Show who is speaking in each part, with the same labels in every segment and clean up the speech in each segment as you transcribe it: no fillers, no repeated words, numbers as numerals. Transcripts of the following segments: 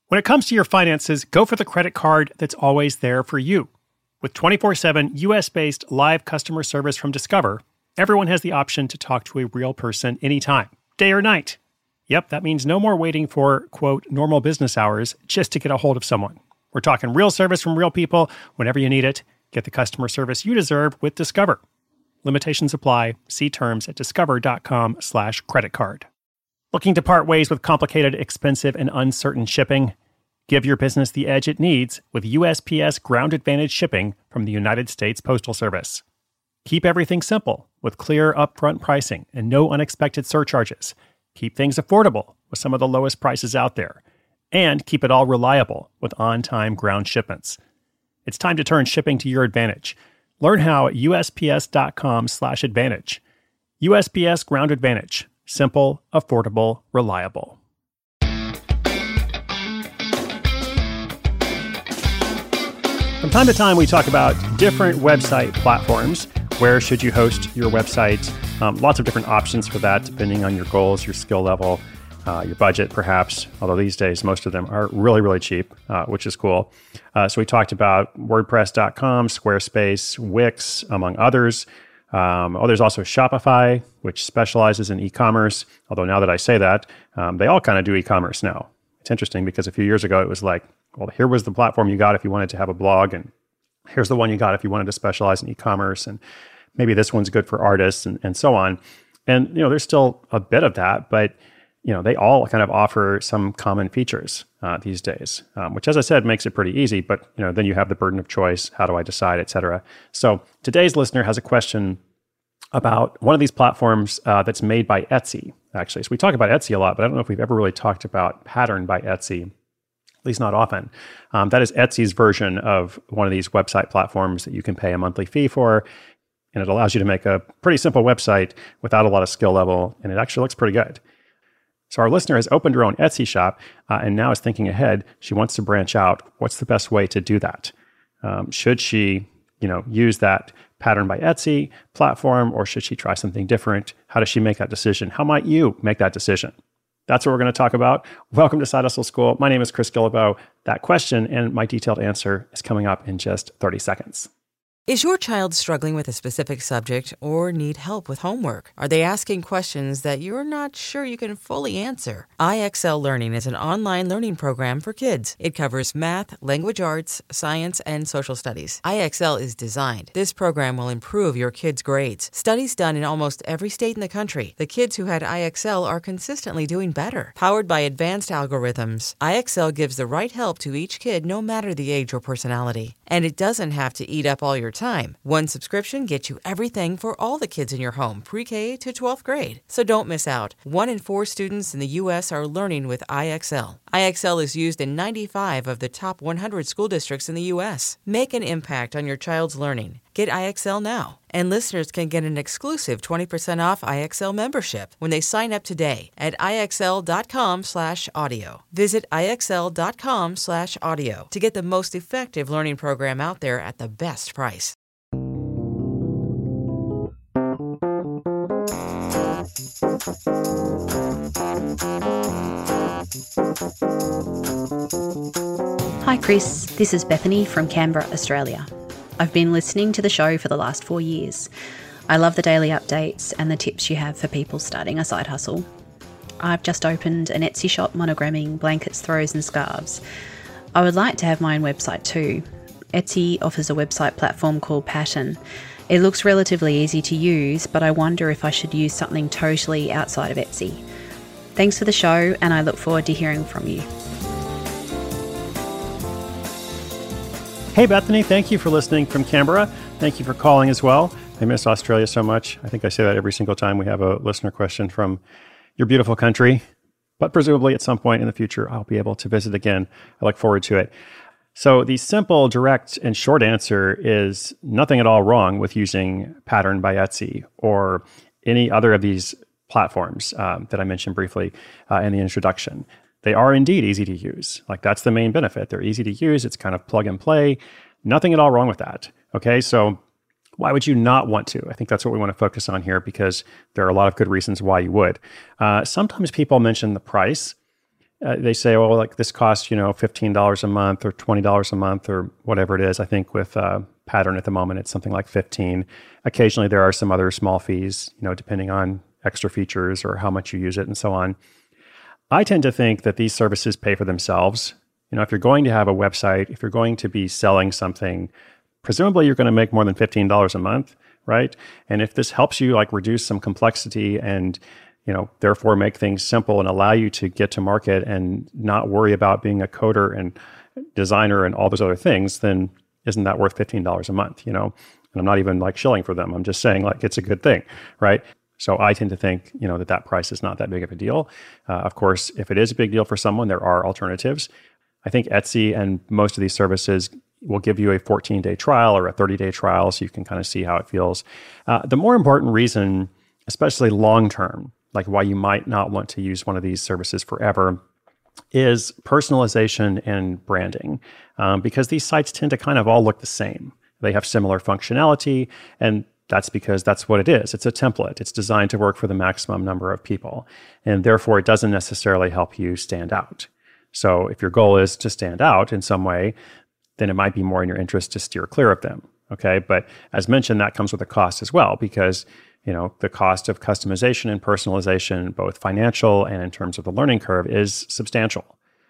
Speaker 1: When it comes to your finances, go for the credit card that's always there for you. With 24/7 US-based live customer service from Discover, everyone has the option to talk to a real person anytime, day or night. Yep, that means no more waiting for, quote, normal business hours just to get a hold of someone. We're talking real service from real people whenever you need it. Get the customer service you deserve with Discover. Limitations apply. See terms at discover.com/creditcard. Looking to part ways with complicated, expensive, and uncertain shipping? Give your business the edge it needs with USPS Ground Advantage shipping from the United States Postal Service. Keep everything simple with clear upfront pricing and no unexpected surcharges. Keep things affordable with some of the lowest prices out there. And keep it all reliable with on-time ground shipments. It's time to turn shipping to your advantage. Learn how at USPS.com/advantage. USPS Ground Advantage. Simple, affordable, reliable. From time to time, we talk about different website platforms. Where should you host your website? Lots of different options for that, depending on your goals, your skill level, your budget, perhaps. Although these days, most of them are really, really cheap, which is cool. So we talked about WordPress.com, Squarespace, Wix, among others. There's also Shopify, which specializes in e-commerce. Although now that I say that, they all kind of do e-commerce now. It's interesting because a few years ago, it was like, well, here was the platform you got if you wanted to have a blog, and here's the one you got if you wanted to specialize in e-commerce, and maybe this one's good for artists, and so on. And, there's still a bit of that, but, they all kind of offer some common features these days, which, as I said, makes it pretty easy. But, then you have the burden of choice. How do I decide, et cetera? So today's listener has a question about one of these platforms that's made by Etsy, actually. So we talk about Etsy a lot, but I don't know if we've ever really talked about Pattern by Etsy, at least not often. That is Etsy's version of one of these website platforms that you can pay a monthly fee for. And it allows you to make a pretty simple website without a lot of skill level. And it actually looks pretty good. So our listener has opened her own Etsy shop and now is thinking ahead. She wants to branch out. What's the best way to do that? Should she, use that Pattern by Etsy platform, or should she try something different? How does she make that decision? How might you make that decision? That's what we're going to talk about. Welcome to Side Hustle School. My name is Chris Guillebeau. That question and my detailed answer is coming up in just 30 seconds.
Speaker 2: Is your child struggling with a specific subject or need help with homework? Are they asking questions that you're not sure you can fully answer? IXL Learning is an online learning program for kids. It covers math, language arts, science, and social studies. IXL is designed. This program will improve your kids' grades. Studies done in almost every state in the country. The kids who had IXL are consistently doing better. Powered by advanced algorithms, IXL gives the right help to each kid no matter the age or personality. And it doesn't have to eat up all your time. One subscription gets you everything for all the kids in your home, pre-K to 12th grade. So don't miss out. 1 in 4 students in the U.S. are learning with IXL. IXL is used in 95 of the top 100 school districts in the U.S. Make an impact on your child's learning. Get IXL now. And listeners can get an exclusive 20% off IXL membership when they sign up today at IXL.com/audio. Visit IXL.com/audio to get the most effective learning program out there at the best price.
Speaker 3: Hi Chris, this is Bethany from Canberra, Australia. I've been listening to the show for the last 4 years. I love the daily updates and the tips you have for people starting a side hustle. I've just opened an Etsy shop monogramming blankets, throws and scarves. I would like to have my own website too. Etsy offers a website platform called Pattern. It looks relatively easy to use, but I wonder if I should use something totally outside of Etsy. Thanks for the show, and I look forward to hearing from you.
Speaker 1: Hey, Bethany, thank you for listening from Canberra. Thank you for calling as well. I miss Australia so much. I think I say that every single time we have a listener question from your beautiful country. But presumably at some point in the future, I'll be able to visit again. I look forward to it. So the simple, direct, and short answer is nothing at all wrong with using Pattern by Etsy or any other of these platforms that I mentioned briefly in the introduction. They are indeed easy to use. Like, that's the main benefit. They're easy to use. It's kind of plug and play. Nothing at all wrong with that. Okay, so why would you not want to? I think that's what we want to focus on here because there are a lot of good reasons why you would. Sometimes people mention the price. they say, oh, like this costs, $15 a month or $20 a month or whatever it is. I think with Pattern at the moment, it's something like 15. Occasionally there are some other small fees, depending on extra features or how much you use it and so on. I tend to think that these services pay for themselves. If you're going to have a website, if you're going to be selling something, presumably you're going to make more than $15 a month, right? And if this helps you like reduce some complexity and therefore make things simple and allow you to get to market and not worry about being a coder and designer and all those other things, then isn't that worth $15 a month, And I'm not even like shilling for them. I'm just saying like it's a good thing, right? So I tend to think, that price is not that big of a deal. Of course, if it is a big deal for someone, there are alternatives. I think Etsy and most of these services will give you a 14-day trial or a 30-day trial so you can kind of see how it feels. The more important reason, especially long-term, like why you might not want to use one of these services forever, is personalization and branding, because these sites tend to kind of all look the same. They have similar functionality, and that's because that's what it is. It's a template. It's designed to work for the maximum number of people, and therefore it doesn't necessarily help you stand out. So if your goal is to stand out in some way, then it might be more in your interest to steer clear of them, okay? But as mentioned, that comes with a cost as well, because the cost of customization and personalization, both financial and in terms of the learning curve, is substantial.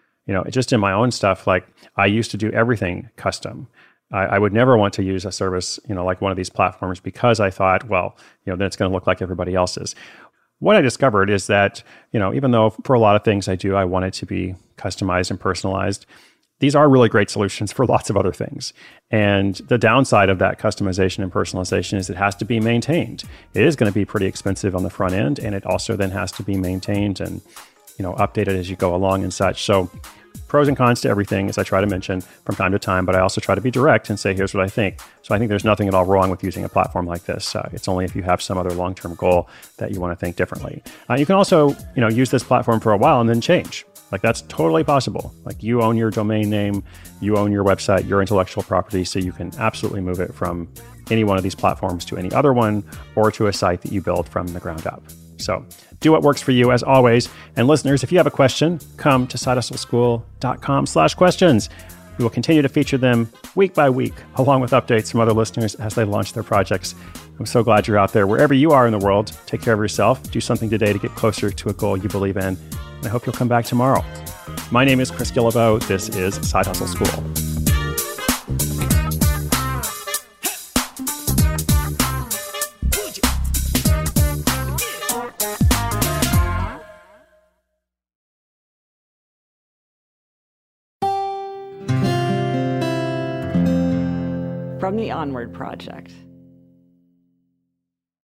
Speaker 1: Just in my own stuff, like I used to do everything custom. I would never want to use a service, like one of these platforms because I thought, well, then it's going to look like everybody else's. What I discovered is that, even though for a lot of things I want it to be customized and personalized, these are really great solutions for lots of other things. And the downside of that customization and personalization is it has to be maintained. It is going to be pretty expensive on the front end, and it also then has to be maintained and, updated as you go along and such. So pros and cons to everything, as I try to mention from time to time, but I also try to be direct and say, here's what I think. So I think there's nothing at all wrong with using a platform like this. It's only if you have some other long-term goal that you want to think differently. You can also, use this platform for a while and then change. Like that's totally possible. Like you own your domain name, you own your website, your intellectual property, so you can absolutely move it from any one of these platforms to any other one or to a site that you build from the ground up. So do what works for you as always. And listeners, if you have a question, come to sidehustleschool.com/questions. We will continue to feature them week by week, along with updates from other listeners as they launch their projects. I'm so glad you're out there. Wherever you are in the world, take care of yourself. Do something today to get closer to a goal you believe in. And I hope you'll come back tomorrow. My name is Chris Guillebeau. This is Side Hustle School.
Speaker 4: From the Onward Project.